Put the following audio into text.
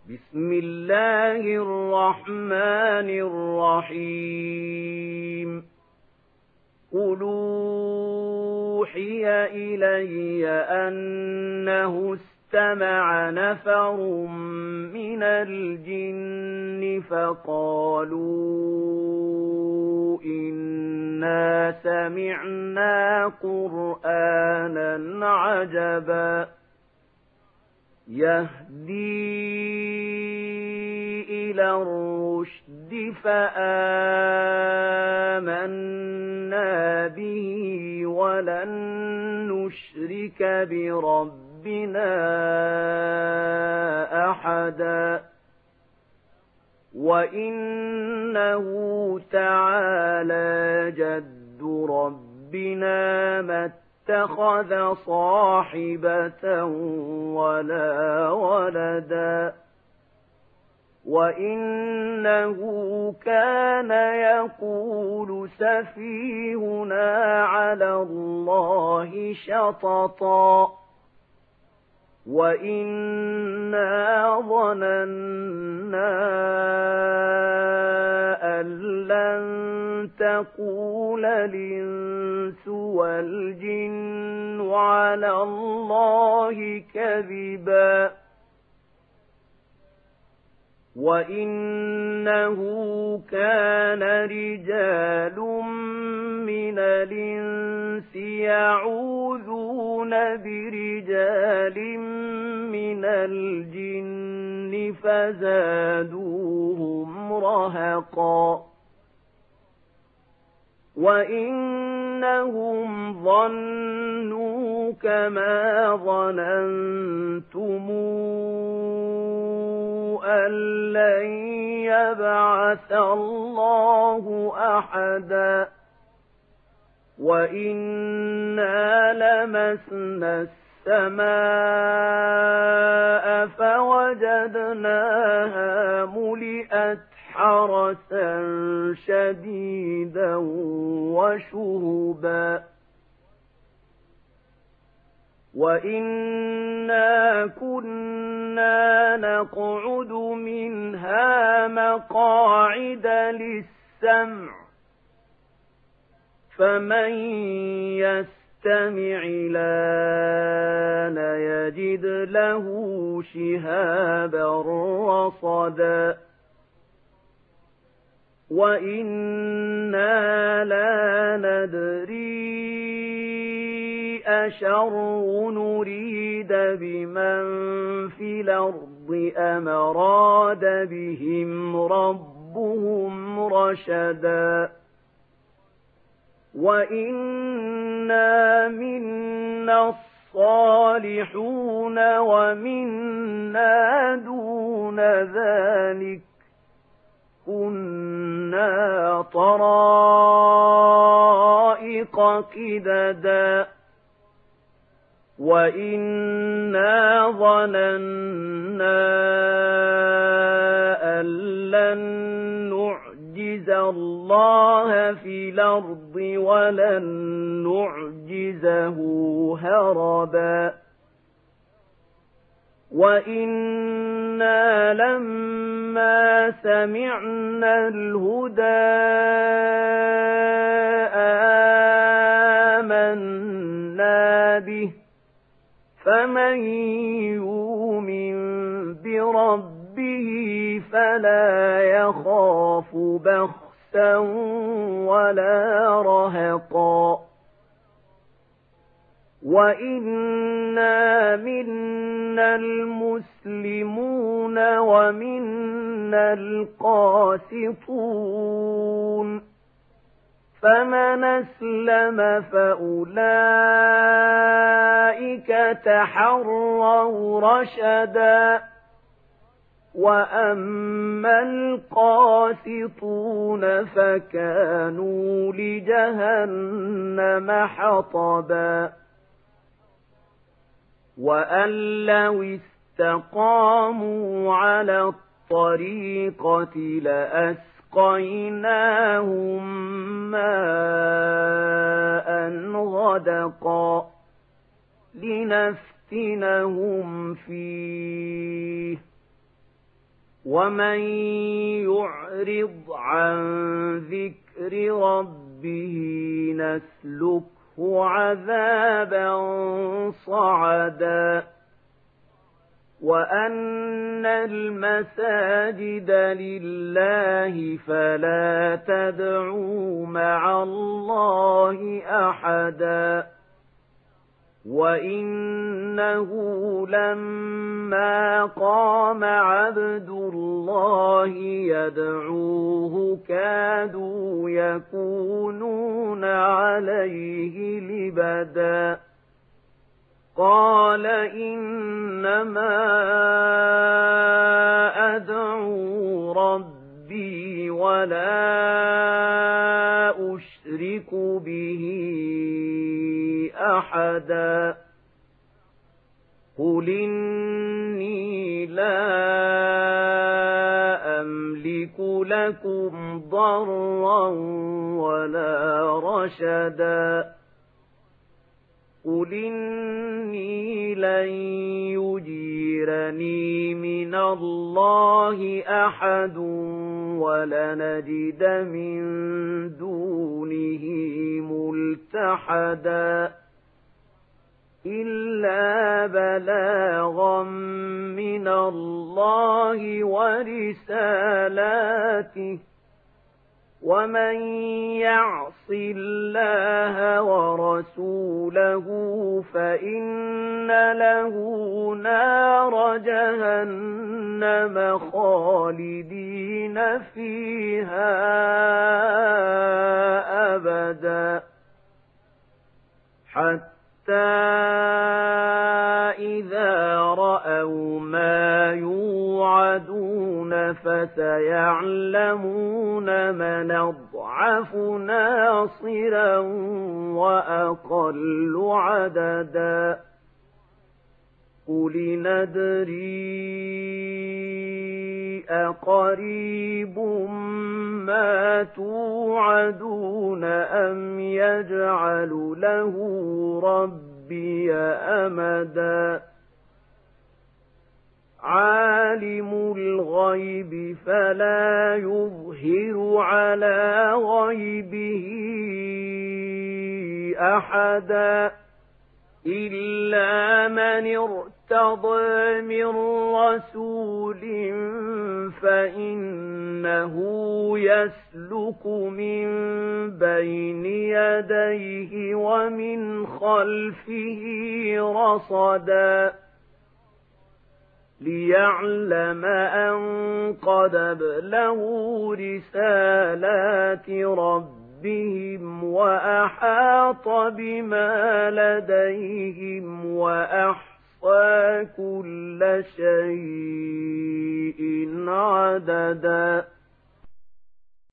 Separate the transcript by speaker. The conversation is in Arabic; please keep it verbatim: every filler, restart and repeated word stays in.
Speaker 1: بسم الله الرحمن الرحيم قل أوحي إلي أنه استمع نفر من الجن فقالوا إنا سمعنا قرآنا عجبا يهدي إلى الرشد فآمنا به ولن نشرك بربنا أحدا وإنه تعالى جد ربنا ما اتخذ صاحبة ولا ولدا وإنه كان يقول سفيهنا على الله شططا وإنا ظننا أن لن تقول الإنس والجن على الله كذبا وإنه كان رجال من الإنس يعوذون برجال من الجن فزادوهم رهقا وإنهم ظنوا كما ظننتم أن لن يبعث الله أحدا وإنا لمسنا السماء فوجدناها ملئت حرسا شديدا وشهبا وإنا كنا نقعد منها مقاعد للسمع فمن يستمع الآن يجد له شهابا رصدا وإنا لا ندري أشر نريد بمن في الأرض أم أراد بهم ربهم رشدا وإنا منا الصالحون ومنا دون ذلك كنا طرائق قددا وإنا ظننا أن لن نعجز الله في الأرض ولن نعجزه هربا وإنا لما سمعنا الهدى آمنا به فمن يؤمن بربه فلا يخاف بخسا ولا رهقا وإنا منا المسلمون ومنا القاسطون فمن أسلم فأولئك تحروا رشدا وأما القاسطون فكانوا لجهنم حطبا وأن لو استقاموا على الطريقة لأسقيناهم ماء غدقا لنفتنهم فيه ومن يعرض عن ذكر ربه نسلكه عذابا صعدا وأن المساجد لله فلا تدعوا مع الله أحدا وإنه لما قام عبد الله يدعوه كادوا يكونون عليه لبدا قال إنما أدعو ربي ولا أشرك به أحدا قل إني لا أملك لكم ضرا ولا رشدا قل إني لن يجيرني من الله أحد ولنجد من دونه ملتحدا إلا بلاغا من الله ورسالاته ومن يعص الله ورسوله فإن له نار جهنم خالدين فيها أبدا حتى إذا رأوا ما يوعدون فسيعلمون من أضعف ناصرا وأقل عددا قل ندري أقريب ما توعدون أم يجعل له ربي أمدا عالم الغيب فلا يظهر على غيبه أحدا إلا من ارتضى من رسول فإنه يسلك من بين يديه ومن خلفه رصدا ليعلم أن قد أبلغوا رسالات ربهم وأحاط بما لديهم وأحصى كل شيء عددا